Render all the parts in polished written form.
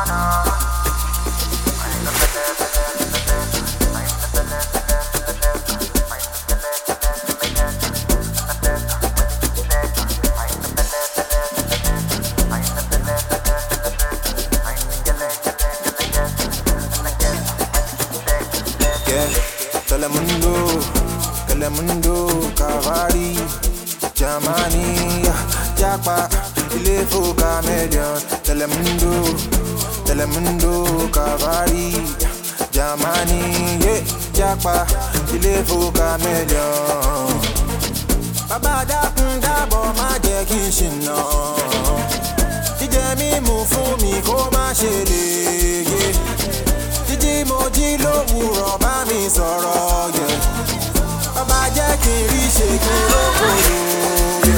Telemundo, Cavari, Germany, Japa, Ilefo Chameleon. Telemundo, Cavari, Germany, Japa, Ilefo Chameleon. Baba dákun dábọ̀ má jẹ́ kí n ṣìnà. Jíjẹ mímu fún mi kó má ṣe léyè. Jíjí mo jí lówùrọ̀ bá mi sọ̀rọ̀ yẹ. Baba jẹ́ kí n rí ṣe kí n rókòrò yẹ.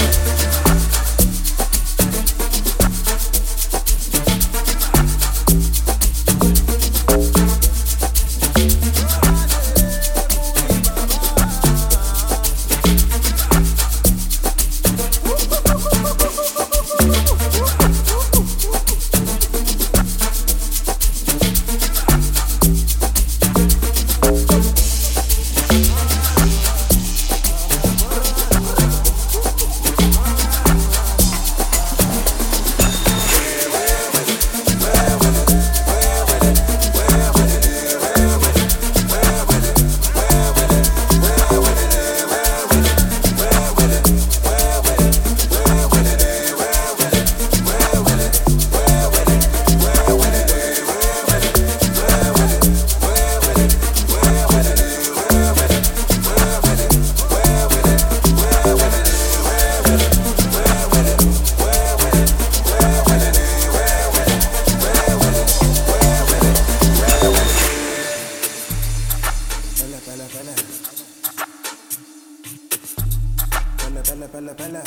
Pele.